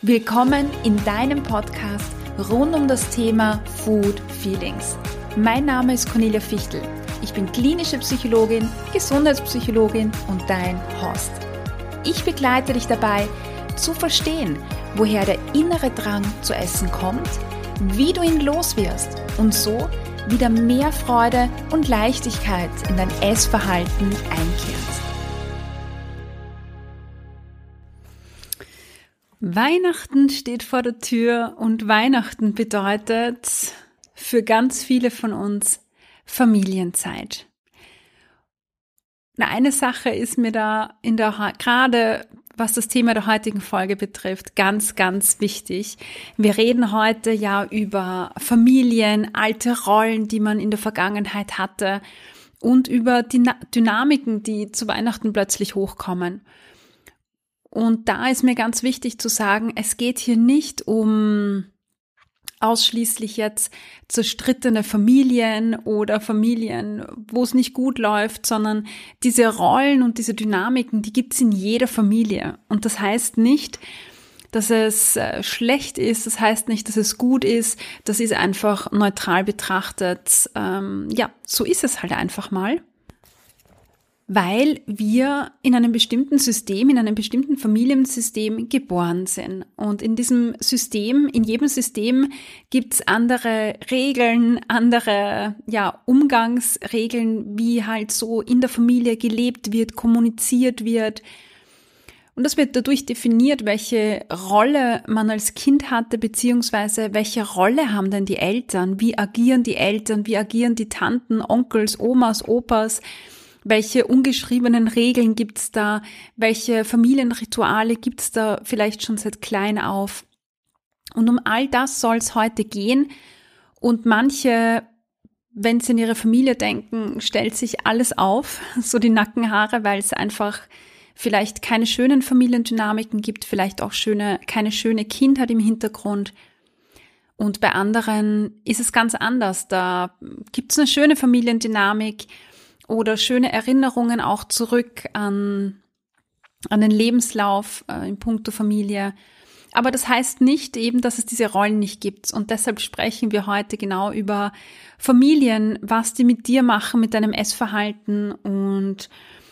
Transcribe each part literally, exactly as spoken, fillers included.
Willkommen in deinem Podcast rund um das Thema Food Feelings. Mein Name ist Cornelia Fichtel. Ich bin klinische Psychologin, Gesundheitspsychologin und dein Host. Ich begleite dich dabei, zu verstehen, woher der innere Drang zu essen kommt, wie du ihn loswirst und so wieder mehr Freude und Leichtigkeit in dein Essverhalten einkehrt. Weihnachten steht vor der Tür und Weihnachten bedeutet für ganz viele von uns Familienzeit. Eine Sache ist mir da in der, gerade was das Thema der heutigen Folge betrifft, ganz, ganz wichtig. Wir reden heute ja über Familien, alte Rollen, die man in der Vergangenheit hatte und über die Dynamiken, die zu Weihnachten plötzlich hochkommen. Und da ist mir ganz wichtig zu sagen, es geht hier nicht um ausschließlich jetzt zerstrittene Familien oder Familien, wo es nicht gut läuft, sondern diese Rollen und diese Dynamiken, die gibt es in jeder Familie. Und das heißt nicht, dass es schlecht ist, das heißt nicht, dass es gut ist, das ist einfach neutral betrachtet. Ähm, ja, so ist es halt einfach mal. Weil wir in einem bestimmten System, in einem bestimmten Familiensystem geboren sind. Und in diesem System, in jedem System gibt's andere Regeln, andere ja, Umgangsregeln, wie halt so in der Familie gelebt wird, kommuniziert wird. Und das wird dadurch definiert, welche Rolle man als Kind hatte, beziehungsweise welche Rolle haben denn die Eltern, wie agieren die Eltern, wie agieren die Tanten, Onkels, Omas, Opas. Welche ungeschriebenen Regeln gibt's da? Welche Familienrituale gibt's da vielleicht schon seit klein auf? Und um all das soll es heute gehen. Und manche, wenn sie in ihre Familie denken, stellt sich alles auf, so die Nackenhaare, weil es einfach vielleicht keine schönen Familiendynamiken gibt, vielleicht auch schöne, keine schöne Kindheit im Hintergrund. Und bei anderen ist es ganz anders. Da gibt's eine schöne Familiendynamik, oder schöne Erinnerungen auch zurück an, an den Lebenslauf äh, in puncto Familie. Aber das heißt nicht eben, dass es diese Rollen nicht gibt. Und deshalb sprechen wir heute genau über Familien, was die mit dir machen, mit deinem Essverhalten. Und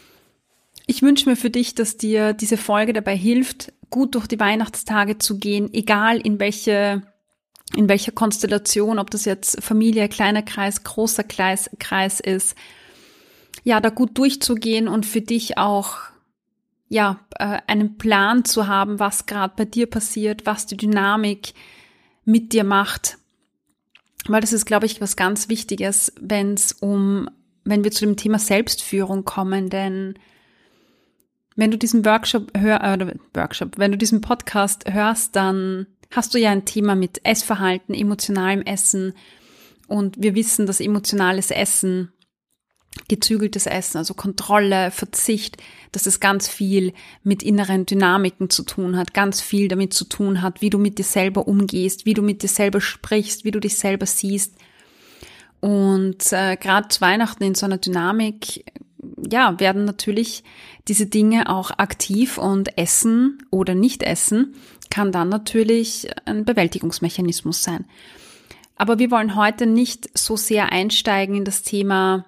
ich wünsche mir für dich, dass dir diese Folge dabei hilft, gut durch die Weihnachtstage zu gehen, egal in welche in welcher Konstellation, ob das jetzt Familie, kleiner Kreis, großer Kreis, Kreis ist. Ja, da gut durchzugehen und für dich auch, ja, äh, einen Plan zu haben, was gerade bei dir passiert, was die Dynamik mit dir macht. Weil das ist, glaube ich, was ganz Wichtiges, wenn es um, wenn wir zu dem Thema Selbstführung kommen, denn wenn du diesen Workshop hör, äh, Workshop, wenn du diesen Podcast hörst, dann hast du ja ein Thema mit Essverhalten, emotionalem Essen und wir wissen, dass emotionales Essen, gezügeltes Essen, also Kontrolle, Verzicht, dass es ganz viel mit inneren Dynamiken zu tun hat, ganz viel damit zu tun hat, wie du mit dir selber umgehst, wie du mit dir selber sprichst, wie du dich selber siehst. Und äh, gerade zu Weihnachten in so einer Dynamik, ja, werden natürlich diese Dinge auch aktiv und Essen oder Nicht-Essen kann dann natürlich ein Bewältigungsmechanismus sein. Aber wir wollen heute nicht so sehr einsteigen in das Thema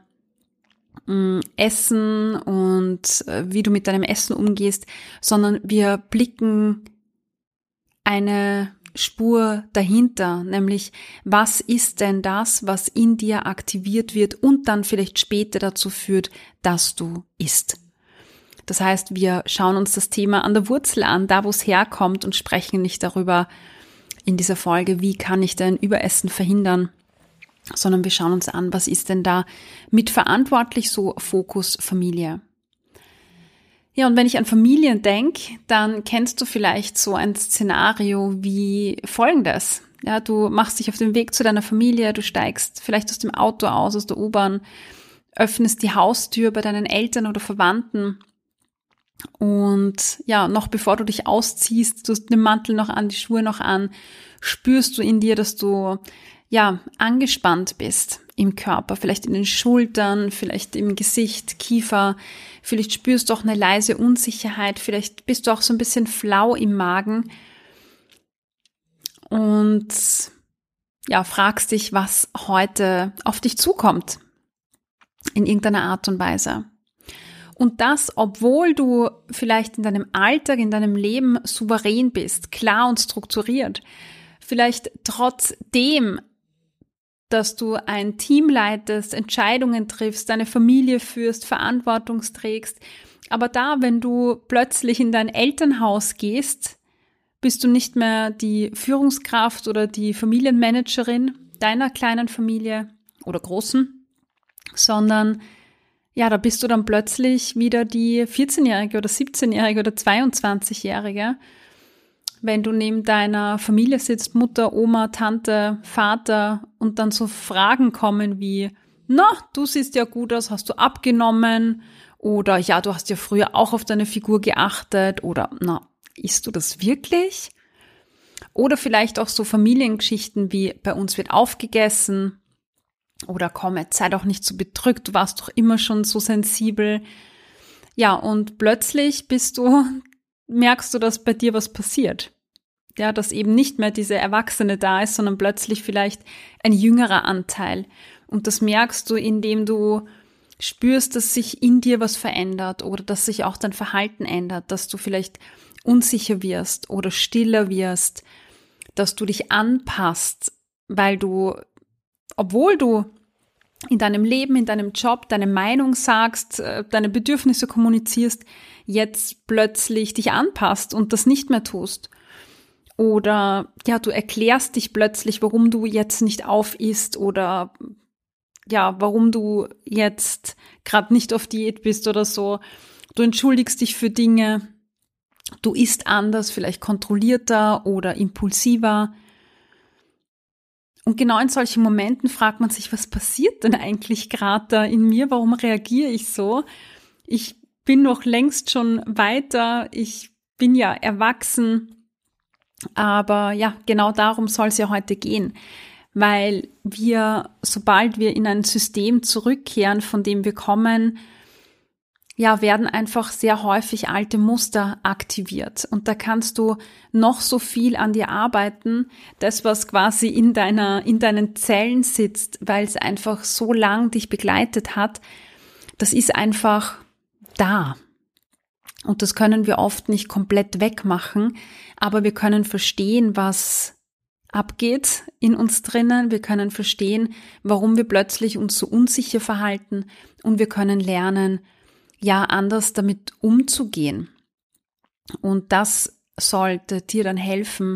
Essen und wie du mit deinem Essen umgehst, sondern wir blicken eine Spur dahinter, nämlich was ist denn das, was in dir aktiviert wird und dann vielleicht später dazu führt, dass du isst. Das heißt, wir schauen uns das Thema an der Wurzel an, da wo es herkommt und sprechen nicht darüber in dieser Folge, wie kann ich denn Überessen verhindern, sondern wir schauen uns an, was ist denn da mitverantwortlich, so Fokus Familie. Ja, und wenn ich an Familien denke, dann kennst du vielleicht so ein Szenario wie folgendes. Ja, du machst dich auf den Weg zu deiner Familie, du steigst vielleicht aus dem Auto aus, aus der U-Bahn, öffnest die Haustür bei deinen Eltern oder Verwandten und ja, noch bevor du dich ausziehst, du hast den Mantel noch an, die Schuhe noch an, spürst du in dir, dass du ja, angespannt bist im Körper, vielleicht in den Schultern, vielleicht im Gesicht, Kiefer, vielleicht spürst du auch eine leise Unsicherheit, vielleicht bist du auch so ein bisschen flau im Magen und ja, fragst dich, was heute auf dich zukommt, in irgendeiner Art und Weise. Und das, obwohl du vielleicht in deinem Alltag, in deinem Leben souverän bist, klar und strukturiert, vielleicht trotzdem, dass du ein Team leitest, Entscheidungen triffst, deine Familie führst, Verantwortung trägst. Aber da, wenn du plötzlich in dein Elternhaus gehst, bist du nicht mehr die Führungskraft oder die Familienmanagerin deiner kleinen Familie oder großen, sondern ja, da bist du dann plötzlich wieder die vierzehnjährige oder siebzehnjährige oder zweiundzwanzigjährige, wenn du neben deiner Familie sitzt, Mutter, Oma, Tante, Vater, und dann so Fragen kommen wie, na, du siehst ja gut aus, hast du abgenommen? Oder ja, du hast ja früher auch auf deine Figur geachtet. Oder na, isst du das wirklich? Oder vielleicht auch so Familiengeschichten wie, bei uns wird aufgegessen. Oder komm, jetzt sei doch nicht so bedrückt, du warst doch immer schon so sensibel. Ja, und plötzlich bist du, merkst du, dass bei dir was passiert. Ja, dass eben nicht mehr diese Erwachsene da ist, sondern plötzlich vielleicht ein jüngerer Anteil. Und das merkst du, indem du spürst, dass sich in dir was verändert oder dass sich auch dein Verhalten ändert, dass du vielleicht unsicher wirst oder stiller wirst, dass du dich anpasst, weil du, obwohl du in deinem Leben, in deinem Job deine Meinung sagst, deine Bedürfnisse kommunizierst, jetzt plötzlich dich anpasst und das nicht mehr tust. Oder ja, du erklärst dich plötzlich, warum du jetzt nicht auf isst oder ja, warum du jetzt gerade nicht auf Diät bist oder so. Du entschuldigst dich für Dinge, du isst anders, vielleicht kontrollierter oder impulsiver. Und genau in solchen Momenten fragt man sich, was passiert denn eigentlich gerade da in mir? Warum reagiere ich so? Ich bin noch längst schon weiter, ich bin ja erwachsen, aber ja, genau darum soll es ja heute gehen, weil wir, sobald wir in ein System zurückkehren, von dem wir kommen, ja, werden einfach sehr häufig alte Muster aktiviert. Und da kannst du noch so viel an dir arbeiten, das, was quasi in deiner, in deinen Zellen sitzt, weil es einfach so lang dich begleitet hat, das ist einfach da. Und das können wir oft nicht komplett wegmachen, aber wir können verstehen, was abgeht in uns drinnen. Wir können verstehen, warum wir plötzlich uns so unsicher verhalten, und wir können lernen, ja, anders damit umzugehen. Und das sollte dir dann helfen,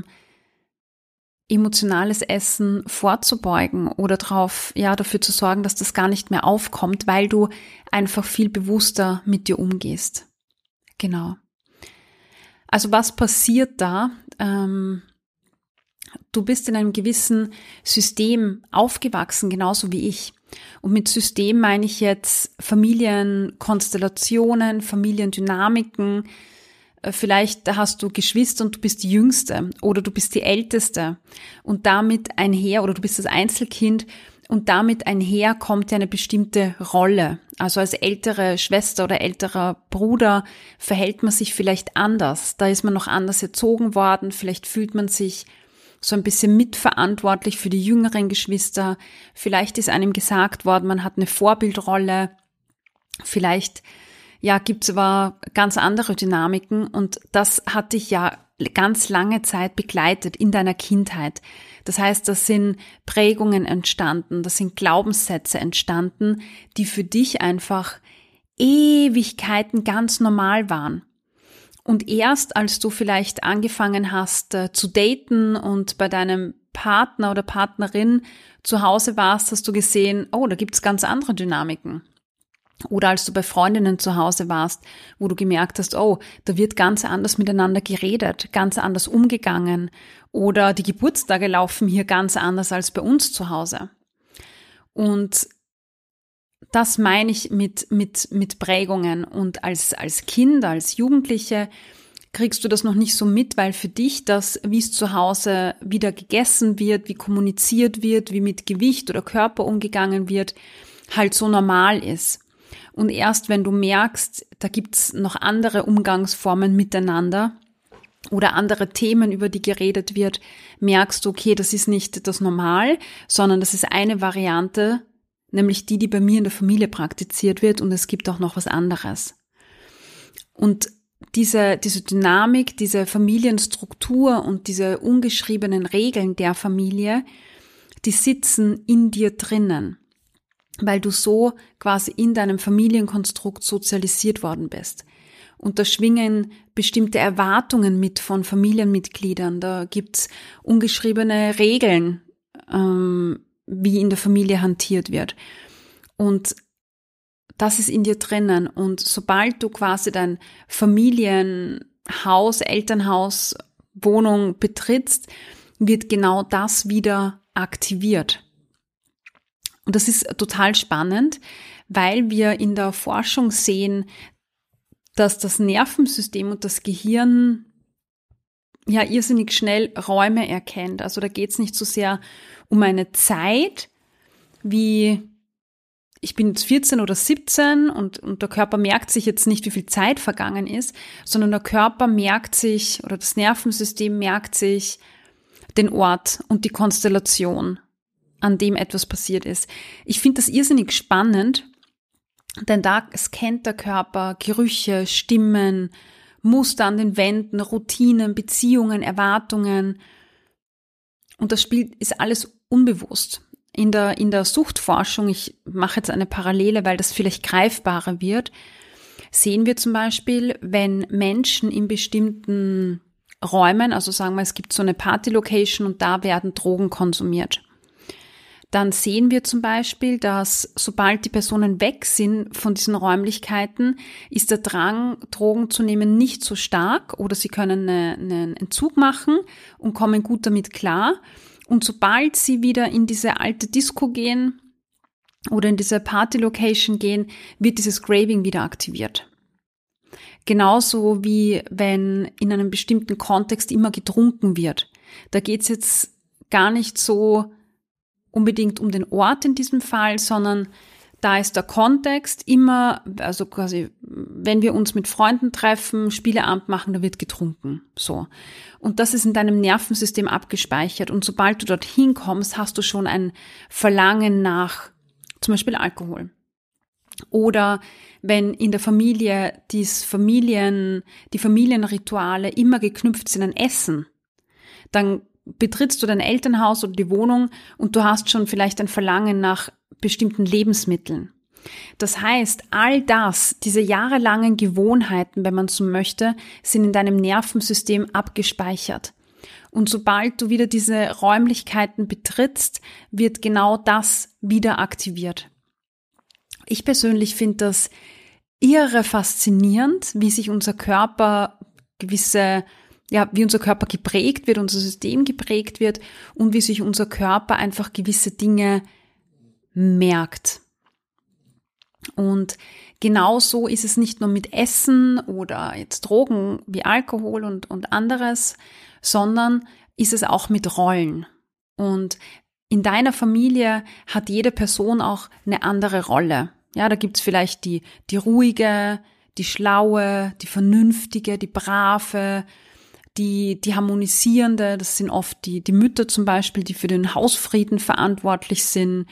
emotionales Essen vorzubeugen oder drauf, ja, dafür zu sorgen, dass das gar nicht mehr aufkommt, weil du einfach viel bewusster mit dir umgehst. Genau. Also was passiert da? Ähm, du bist in einem gewissen System aufgewachsen, genauso wie ich. Und mit System meine ich jetzt Familienkonstellationen, Familiendynamiken. Vielleicht hast du Geschwister und du bist die Jüngste oder du bist die Älteste. Und damit einher, oder du bist das Einzelkind, und damit einher kommt ja eine bestimmte Rolle. Also als ältere Schwester oder älterer Bruder verhält man sich vielleicht anders. Da ist man noch anders erzogen worden. Vielleicht fühlt man sich so ein bisschen mitverantwortlich für die jüngeren Geschwister. Vielleicht ist einem gesagt worden, man hat eine Vorbildrolle. Vielleicht, ja, gibt's aber ganz andere Dynamiken, und das hat dich ja ganz lange Zeit begleitet in deiner Kindheit. Das heißt, das sind Prägungen entstanden, das sind Glaubenssätze entstanden, die für dich einfach Ewigkeiten ganz normal waren. Und erst als du vielleicht angefangen hast äh, zu daten und bei deinem Partner oder Partnerin zu Hause warst, hast du gesehen, oh, da gibt's ganz andere Dynamiken. Oder als du bei Freundinnen zu Hause warst, wo du gemerkt hast, oh, da wird ganz anders miteinander geredet, ganz anders umgegangen. Oder die Geburtstage laufen hier ganz anders als bei uns zu Hause. Und das meine ich mit, mit, mit Prägungen. Und als, als Kind, als Jugendliche kriegst du das noch nicht so mit, weil für dich das, wie es zu Hause wieder gegessen wird, wie kommuniziert wird, wie mit Gewicht oder Körper umgegangen wird, halt so normal ist. Und erst wenn du merkst, da gibt's noch andere Umgangsformen miteinander, oder andere Themen, über die geredet wird, merkst du, okay, das ist nicht das Normal, sondern das ist eine Variante, nämlich die, die bei mir in der Familie praktiziert wird, und es gibt auch noch was anderes. Und diese, diese Dynamik, diese Familienstruktur und diese ungeschriebenen Regeln der Familie, die sitzen in dir drinnen, weil du so quasi in deinem Familienkonstrukt sozialisiert worden bist. Und da schwingen bestimmte Erwartungen mit von Familienmitgliedern. Da gibt's ungeschriebene Regeln, ähm, wie in der Familie hantiert wird. Und das ist in dir drinnen. Und sobald du quasi dein Familienhaus, Elternhaus, Wohnung betrittst, wird genau das wieder aktiviert. Und das ist total spannend, weil wir in der Forschung sehen, dass das Nervensystem und das Gehirn ja irrsinnig schnell Räume erkennt. Also da geht es nicht so sehr um eine Zeit, wie ich bin jetzt vierzehn oder siebzehn und, und der Körper merkt sich jetzt nicht, wie viel Zeit vergangen ist, sondern der Körper merkt sich oder das Nervensystem merkt sich den Ort und die Konstellation, an dem etwas passiert ist. Ich finde das irrsinnig spannend, denn da scannt der Körper Gerüche, Stimmen, Muster an den Wänden, Routinen, Beziehungen, Erwartungen. Und das spielt, ist alles unbewusst. In der, in der Suchtforschung, ich mache jetzt eine Parallele, weil das vielleicht greifbarer wird, sehen wir zum Beispiel, wenn Menschen in bestimmten Räumen, also sagen wir, es gibt so eine Party-Location und da werden Drogen konsumiert. Dann sehen wir zum Beispiel, dass sobald die Personen weg sind von diesen Räumlichkeiten, ist der Drang, Drogen zu nehmen, nicht so stark oder sie können eine, einen Entzug machen und kommen gut damit klar. Und sobald sie wieder in diese alte Disco gehen oder in diese Party-Location gehen, wird dieses Craving wieder aktiviert. Genauso wie wenn in einem bestimmten Kontext immer getrunken wird. Da geht es jetzt gar nicht so unbedingt um den Ort in diesem Fall, sondern da ist der Kontext immer, also quasi, wenn wir uns mit Freunden treffen, Spieleabend machen, da wird getrunken, so. Und das ist in deinem Nervensystem abgespeichert. Und sobald du dorthin kommst, hast du schon ein Verlangen nach zum Beispiel Alkohol. Oder wenn in der Familie dies Familien, die Familienrituale immer geknüpft sind an Essen, dann betrittst du dein Elternhaus oder die Wohnung und du hast schon vielleicht ein Verlangen nach bestimmten Lebensmitteln. Das heißt, all das, diese jahrelangen Gewohnheiten, wenn man so möchte, sind in deinem Nervensystem abgespeichert. Und sobald du wieder diese Räumlichkeiten betrittst, wird genau das wieder aktiviert. Ich persönlich finde das irre faszinierend, wie sich unser Körper gewisse ja, wie unser Körper geprägt wird, unser System geprägt wird und wie sich unser Körper einfach gewisse Dinge merkt. Und genauso ist es nicht nur mit Essen oder jetzt Drogen wie Alkohol und, und anderes, sondern ist es auch mit Rollen. Und in deiner Familie hat jede Person auch eine andere Rolle. Ja, da gibt's vielleicht die, die ruhige, die schlaue, die vernünftige, die brave, Die, die harmonisierende, das sind oft die, die Mütter zum Beispiel, die für den Hausfrieden verantwortlich sind.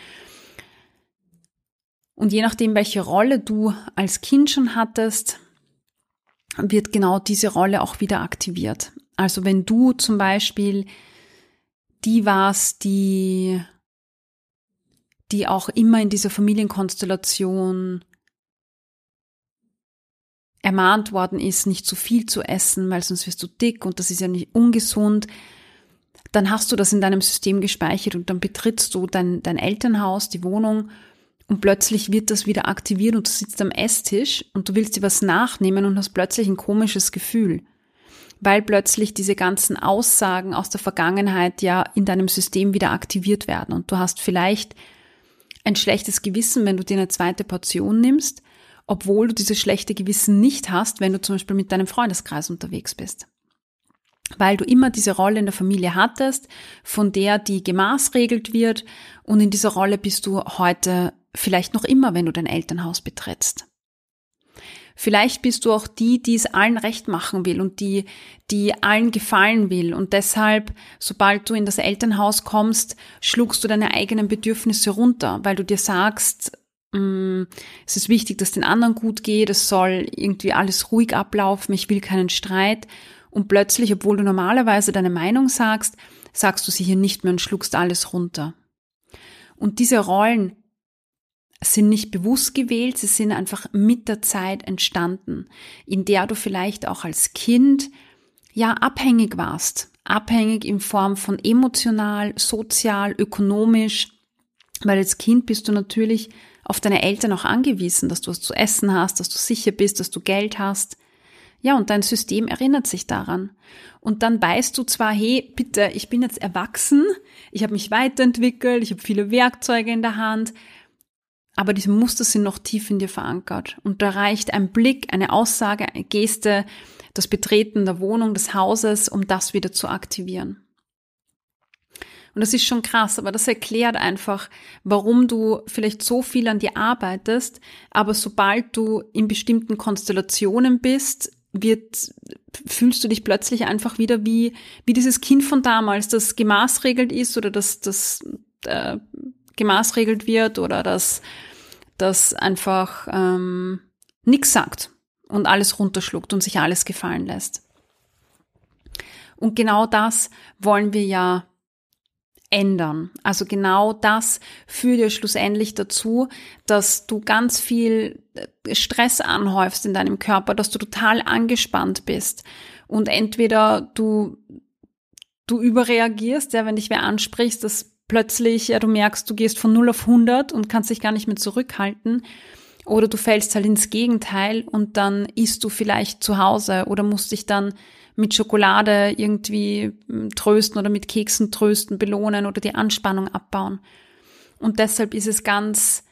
Und je nachdem, welche Rolle du als Kind schon hattest, wird genau diese Rolle auch wieder aktiviert. Also wenn du zum Beispiel die warst, die, die auch immer in dieser Familienkonstellation ermahnt worden ist, nicht zu viel zu essen, weil sonst wirst du dick und das ist ja nicht ungesund, dann hast du das in deinem System gespeichert und dann betrittst du dein, dein Elternhaus, die Wohnung und plötzlich wird das wieder aktiviert und du sitzt am Esstisch und du willst dir was nachnehmen und hast plötzlich ein komisches Gefühl, weil plötzlich diese ganzen Aussagen aus der Vergangenheit ja in deinem System wieder aktiviert werden und du hast vielleicht ein schlechtes Gewissen, wenn du dir eine zweite Portion nimmst, obwohl du dieses schlechte Gewissen nicht hast, wenn du zum Beispiel mit deinem Freundeskreis unterwegs bist. Weil du immer diese Rolle in der Familie hattest, von der die gemaßregelt wird und in dieser Rolle bist du heute vielleicht noch immer, wenn du dein Elternhaus betrittst. Vielleicht bist du auch die, die es allen recht machen will und die, die allen gefallen will. Und deshalb, sobald du in das Elternhaus kommst, schluckst du deine eigenen Bedürfnisse runter, weil du dir sagst, mh, es ist wichtig, dass den anderen gut geht, es soll irgendwie alles ruhig ablaufen, ich will keinen Streit. Und plötzlich, obwohl du normalerweise deine Meinung sagst, sagst du sie hier nicht mehr und schluckst alles runter. Und diese Rollen sind nicht bewusst gewählt, sie sind einfach mit der Zeit entstanden, in der du vielleicht auch als Kind ja abhängig warst. Abhängig in Form von emotional, sozial, ökonomisch, weil als Kind bist du natürlich auf deine Eltern auch angewiesen, dass du was zu essen hast, dass du sicher bist, dass du Geld hast. Ja, und dein System erinnert sich daran. Und dann weißt du zwar, hey, bitte, ich bin jetzt erwachsen, ich habe mich weiterentwickelt, ich habe viele Werkzeuge in der Hand, aber diese Muster sind noch tief in dir verankert. Und da reicht ein Blick, eine Aussage, eine Geste, das Betreten der Wohnung, des Hauses, um das wieder zu aktivieren. Und das ist schon krass, aber das erklärt einfach, warum du vielleicht so viel an dir arbeitest, aber sobald du in bestimmten Konstellationen bist, wird, fühlst du dich plötzlich einfach wieder wie, wie dieses Kind von damals, das gemaßregelt ist oder das, das äh, gemaßregelt wird oder das, das einfach ähm, nichts sagt und alles runterschluckt und sich alles gefallen lässt. Und genau das wollen wir ja ändern. Also genau das führt ja schlussendlich dazu, dass du ganz viel Stress anhäufst in deinem Körper, dass du total angespannt bist und entweder du du überreagierst, ja, wenn dich wer ansprichst, dass plötzlich ja du merkst, du gehst von null auf hundert und kannst dich gar nicht mehr zurückhalten, oder du fällst halt ins Gegenteil und dann isst du vielleicht zu Hause oder musst dich dann mit Schokolade irgendwie trösten oder mit Keksen trösten, belohnen oder die Anspannung abbauen. Und deshalb ist es ganz,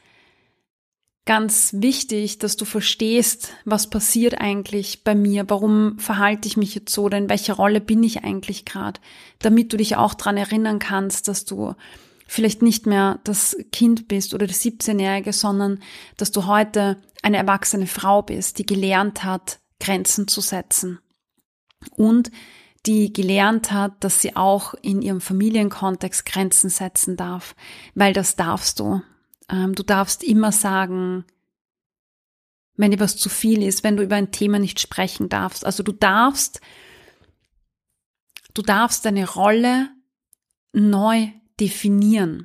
ganz wichtig, dass du verstehst, was passiert eigentlich bei mir, warum verhalte ich mich jetzt so oder in welcher Rolle bin ich eigentlich gerade, damit du dich auch daran erinnern kannst, dass du vielleicht nicht mehr das Kind bist oder die siebzehnjährige, sondern dass du heute eine erwachsene Frau bist, die gelernt hat, Grenzen zu setzen. Und die gelernt hat, dass sie auch in ihrem Familienkontext Grenzen setzen darf, weil das darfst du. Ähm, du darfst immer sagen, wenn dir was zu viel ist, wenn du über ein Thema nicht sprechen darfst. Also du darfst, du darfst deine Rolle neu definieren.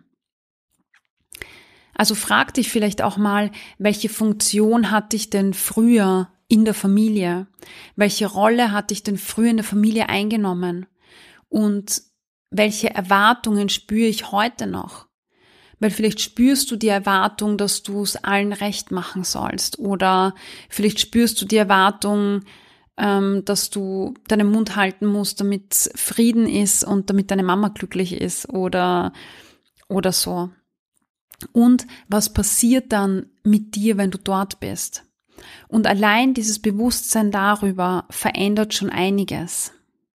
Also frag dich vielleicht auch mal, welche Funktion hatte ich denn früher in der Familie? Welche Rolle hatte ich denn früher in der Familie eingenommen? Und welche Erwartungen spüre ich heute noch? Weil vielleicht spürst du die Erwartung, dass du es allen recht machen sollst. Oder vielleicht spürst du die Erwartung, ähm, dass du deinen Mund halten musst, damit Frieden ist und damit deine Mama glücklich ist oder, oder so. Und was passiert dann mit dir, wenn du dort bist? Und allein dieses Bewusstsein darüber verändert schon einiges,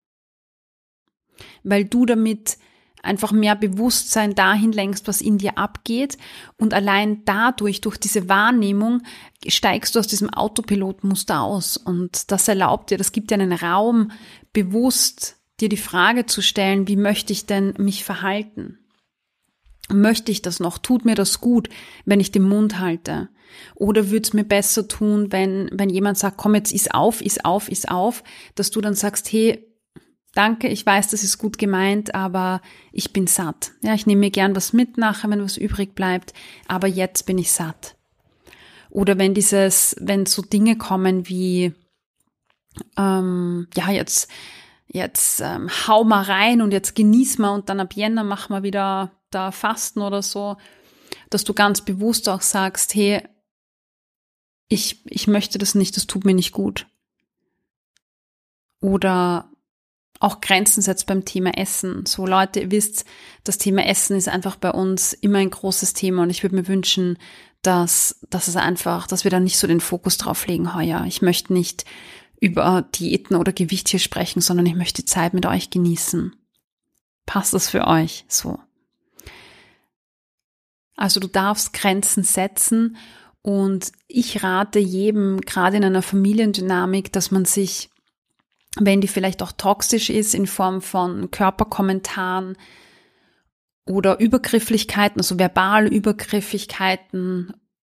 weil du damit einfach mehr Bewusstsein dahin lenkst, was in dir abgeht, und allein dadurch, durch diese Wahrnehmung, steigst du aus diesem Autopilotmuster aus, und das erlaubt dir, das gibt dir einen Raum, bewusst dir die Frage zu stellen, wie möchte ich denn mich verhalten? Möchte ich das noch? Tut mir das gut, wenn ich den Mund halte? Oder würde es mir besser tun, wenn, wenn jemand sagt, komm, jetzt iss auf, iss auf, iss auf, dass du dann sagst, hey, danke, ich weiß, das ist gut gemeint, aber ich bin satt. Ja, ich nehme mir gern was mit nachher, wenn was übrig bleibt, aber jetzt bin ich satt. Oder wenn dieses, wenn so Dinge kommen wie, ähm, ja, jetzt, jetzt ähm, hau mal rein und jetzt genieß mal und dann ab Jänner mach mal wieder da Fasten oder so, dass du ganz bewusst auch sagst, hey, ich, ich möchte das nicht, das tut mir nicht gut. Oder auch Grenzen setzt beim Thema Essen. So, Leute, ihr wisst, das Thema Essen ist einfach bei uns immer ein großes Thema, und ich würde mir wünschen, dass, dass es einfach, dass wir da nicht so den Fokus drauf legen heuer. Ich möchte nicht über Diäten oder Gewicht hier sprechen, sondern ich möchte die Zeit mit euch genießen. Passt das für euch so? Also du darfst Grenzen setzen Und ich rate jedem, gerade in einer Familiendynamik, dass man sich, wenn die vielleicht auch toxisch ist, in Form von Körperkommentaren oder Übergrifflichkeiten, also verbale Übergrifflichkeiten,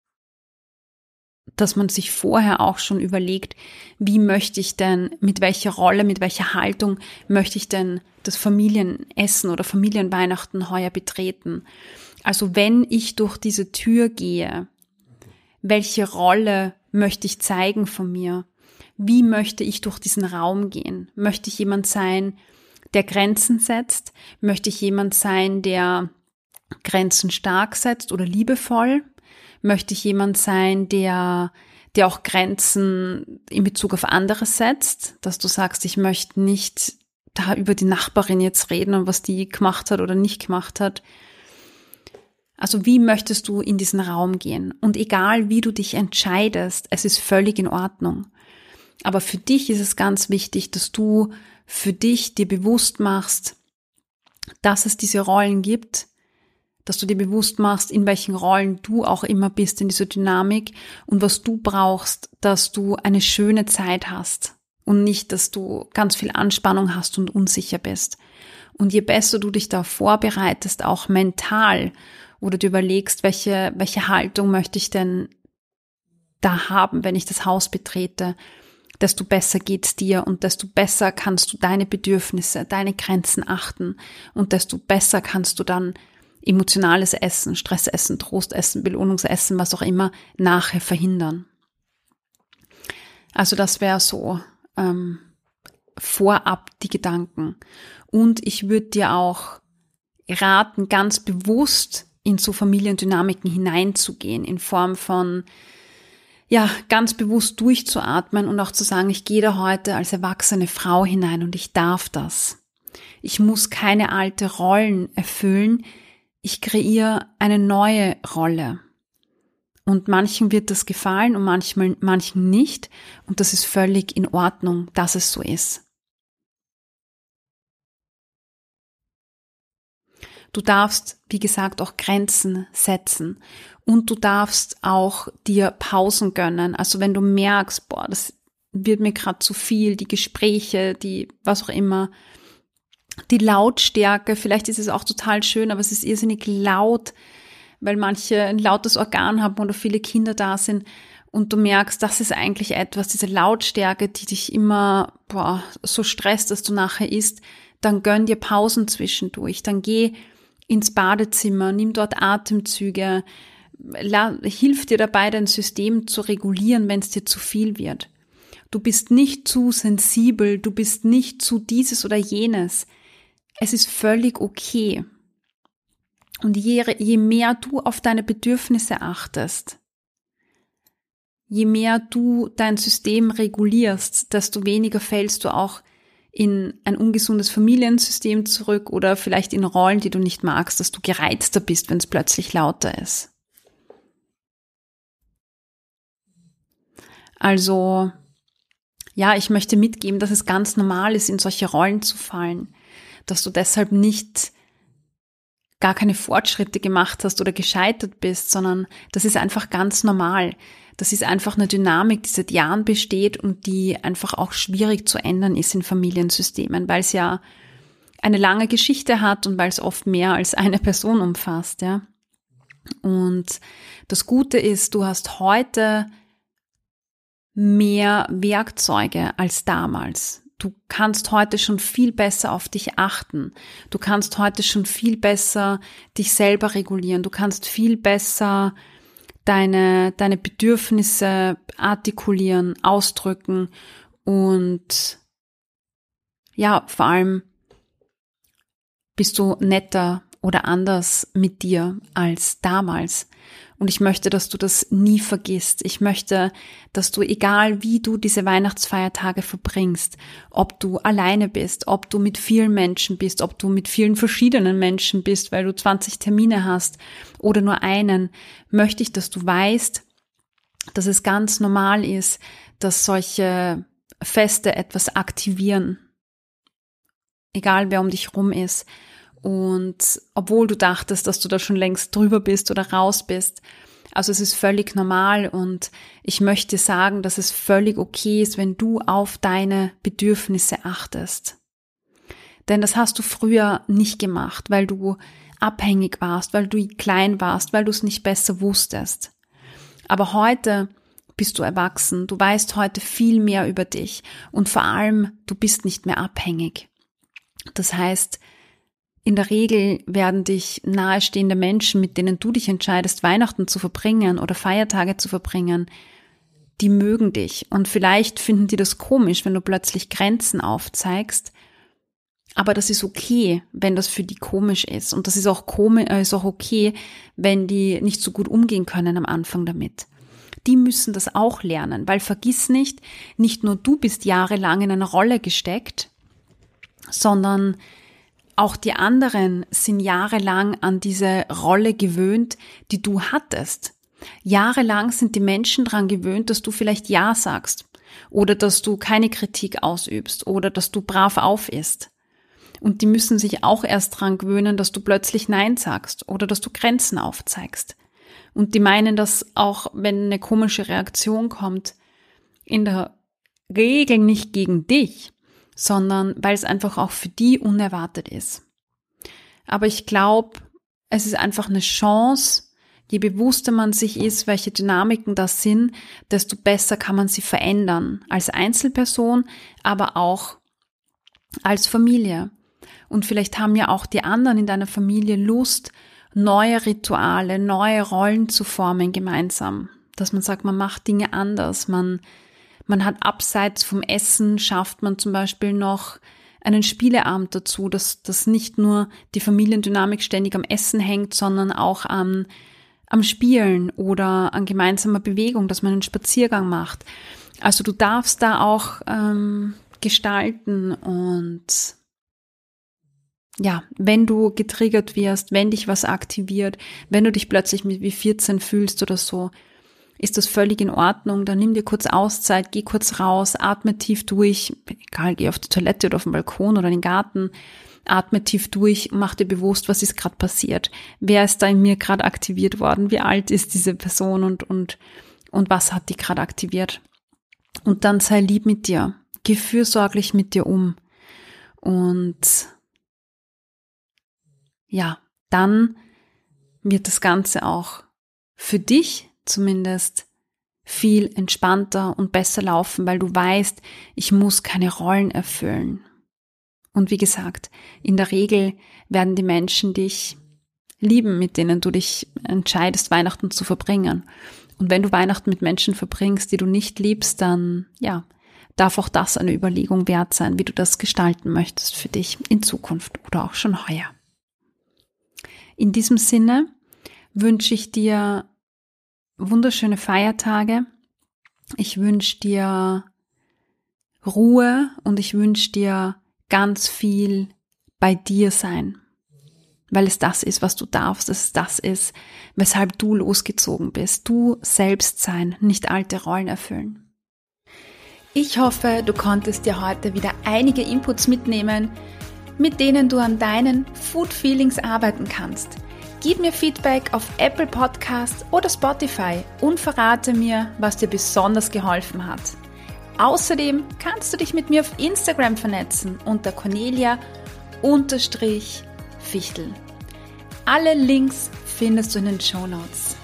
dass man sich vorher auch schon überlegt, wie möchte ich denn, mit welcher Rolle, mit welcher Haltung möchte ich denn das Familienessen oder Familienweihnachten heuer betreten. Also wenn ich durch diese Tür gehe, welche Rolle möchte ich zeigen von mir? Wie möchte ich durch diesen Raum gehen? Möchte ich jemand sein, der Grenzen setzt? Möchte ich jemand sein, der Grenzen stark setzt oder liebevoll? Möchte ich jemand sein, der, der auch Grenzen in Bezug auf andere setzt? Dass du sagst, ich möchte nicht da über die Nachbarin jetzt reden und was die gemacht hat oder nicht gemacht hat. Also wie möchtest du in diesen Raum gehen? Und egal wie du dich entscheidest, es ist völlig in Ordnung. Aber für dich ist es ganz wichtig, dass du für dich dir bewusst machst, dass es diese Rollen gibt, dass du dir bewusst machst, in welchen Rollen du auch immer bist in dieser Dynamik und was du brauchst, dass du eine schöne Zeit hast und nicht, dass du ganz viel Anspannung hast und unsicher bist. Und je besser du dich da vorbereitest, auch mental, oder du überlegst, welche, welche Haltung möchte ich denn da haben, wenn ich das Haus betrete, desto besser geht's dir und desto besser kannst du deine Bedürfnisse, deine Grenzen achten und desto besser kannst du dann emotionales Essen, Stressessen, Trostessen, Belohnungsessen, was auch immer, nachher verhindern. Also das wäre so ähm, vorab die Gedanken. Und ich würde dir auch raten, ganz bewusst in so Familiendynamiken hineinzugehen, in Form von, ja, ganz bewusst durchzuatmen und auch zu sagen, ich gehe da heute als erwachsene Frau hinein und ich darf das. Ich muss keine alte Rollen erfüllen, ich kreiere eine neue Rolle. Und manchen wird das gefallen und manchmal, manchen nicht. Und das ist völlig in Ordnung, dass es so ist. Du darfst, wie gesagt, auch Grenzen setzen. Und du darfst auch dir Pausen gönnen. Also wenn du merkst, boah, das wird mir gerade zu viel, die Gespräche, die, was auch immer, die Lautstärke, vielleicht ist es auch total schön, aber es ist irrsinnig laut, weil manche ein lautes Organ haben oder viele Kinder da sind und du merkst, das ist eigentlich etwas, diese Lautstärke, die dich immer boah, so stresst, dass du nachher isst, dann gönn dir Pausen zwischendurch, dann geh ins Badezimmer, nimm dort Atemzüge, la, hilf dir dabei, dein System zu regulieren, wenn es dir zu viel wird. Du bist nicht zu sensibel, du bist nicht zu dieses oder jenes. Es ist völlig okay. Und je, je mehr du auf deine Bedürfnisse achtest, je mehr du dein System regulierst, desto weniger fällst du auch in ein ungesundes Familiensystem zurück oder vielleicht in Rollen, die du nicht magst, dass du gereizter bist, wenn es plötzlich lauter ist. Also, ja, ich möchte mitgeben, dass es ganz normal ist, in solche Rollen zu fallen, dass du deshalb nicht gar keine Fortschritte gemacht hast oder gescheitert bist, sondern das ist einfach ganz normal. Das ist einfach eine Dynamik, die seit Jahren besteht und die einfach auch schwierig zu ändern ist in Familiensystemen, weil es ja eine lange Geschichte hat und weil es oft mehr als eine Person umfasst, ja. Und das Gute ist, du hast heute mehr Werkzeuge als damals. Du kannst heute schon viel besser auf dich achten. Du kannst heute schon viel besser dich selber regulieren. Du kannst viel besser deine, deine Bedürfnisse artikulieren, ausdrücken und ja, vor allem bist du netter oder anders mit dir als damals. Und ich möchte, dass du das nie vergisst. Ich möchte, dass du, egal wie du diese Weihnachtsfeiertage verbringst, ob du alleine bist, ob du mit vielen Menschen bist, ob du mit vielen verschiedenen Menschen bist, weil du zwanzig Termine hast oder nur einen, möchte ich, dass du weißt, dass es ganz normal ist, dass solche Feste etwas aktivieren. Egal wer um dich rum ist. Und obwohl du dachtest, dass du da schon längst drüber bist oder raus bist, Also es ist völlig normal und ich möchte sagen, dass es völlig okay ist, wenn du auf deine Bedürfnisse achtest. Denn das hast du früher nicht gemacht, weil du abhängig warst, weil du klein warst, weil du es nicht besser wusstest. Aber heute bist du erwachsen, du weißt heute viel mehr über dich und vor allem, du bist nicht mehr abhängig. Das heißt, in der Regel werden dich nahestehende Menschen, mit denen du dich entscheidest, Weihnachten zu verbringen oder Feiertage zu verbringen, die mögen dich. Und vielleicht finden die das komisch, wenn du plötzlich Grenzen aufzeigst. Aber das ist okay, wenn das für die komisch ist. Und das ist auch, komisch, äh, ist auch okay, wenn die nicht so gut umgehen können am Anfang damit. Die müssen das auch lernen, weil vergiss nicht, nicht nur du bist jahrelang in einer Rolle gesteckt, sondern auch die anderen sind jahrelang an diese Rolle gewöhnt, die du hattest. Jahrelang sind die Menschen daran gewöhnt, dass du vielleicht Ja sagst oder dass du keine Kritik ausübst oder dass du brav auf isst. Und die müssen sich auch erst daran gewöhnen, dass du plötzlich Nein sagst oder dass du Grenzen aufzeigst. Und die meinen das auch, wenn eine komische Reaktion kommt, in der Regel nicht gegen dich, sondern weil es einfach auch für die unerwartet ist. Aber ich glaube, es ist einfach eine Chance, je bewusster man sich ist, welche Dynamiken das sind, desto besser kann man sie verändern, als Einzelperson, aber auch als Familie. Und vielleicht haben ja auch die anderen in deiner Familie Lust, neue Rituale, neue Rollen zu formen gemeinsam. Dass man sagt, man macht Dinge anders, man Man hat abseits vom Essen, schafft man zum Beispiel noch einen Spieleabend dazu, dass, dass nicht nur die Familiendynamik ständig am Essen hängt, sondern auch am, am Spielen oder an gemeinsamer Bewegung, dass man einen Spaziergang macht. Also du darfst da auch ähm, gestalten und ja, wenn du getriggert wirst, wenn dich was aktiviert, wenn du dich plötzlich mit wie vierzehn fühlst oder so, ist das völlig in Ordnung, dann nimm dir kurz Auszeit, geh kurz raus, atme tief durch, egal, geh auf die Toilette oder auf den Balkon oder in den Garten, atme tief durch und mach dir bewusst, was ist gerade passiert, wer ist da in mir gerade aktiviert worden, wie alt ist diese Person und, und, und was hat die gerade aktiviert. Und dann sei lieb mit dir, geh fürsorglich mit dir um und ja, dann wird das Ganze auch für dich zumindest viel entspannter und besser laufen, weil du weißt, ich muss keine Rollen erfüllen. Und wie gesagt, in der Regel werden die Menschen dich lieben, mit denen du dich entscheidest, Weihnachten zu verbringen. Und wenn du Weihnachten mit Menschen verbringst, die du nicht liebst, dann ja, darf auch das eine Überlegung wert sein, wie du das gestalten möchtest für dich in Zukunft oder auch schon heuer. In diesem Sinne wünsche ich dir wunderschöne Feiertage. Ich wünsche dir Ruhe und ich wünsche dir ganz viel bei dir sein, weil es das ist, was du darfst, dass es das ist, weshalb du losgezogen bist. Du selbst sein, nicht alte Rollen erfüllen. Ich hoffe, du konntest dir heute wieder einige Inputs mitnehmen, mit denen du an deinen Food Feelings arbeiten kannst. Gib mir Feedback auf Apple Podcasts oder Spotify und verrate mir, was dir besonders geholfen hat. Außerdem kannst du dich mit mir auf Instagram vernetzen unter Cornelia Fichtel. Alle Links findest du in den Shownotes.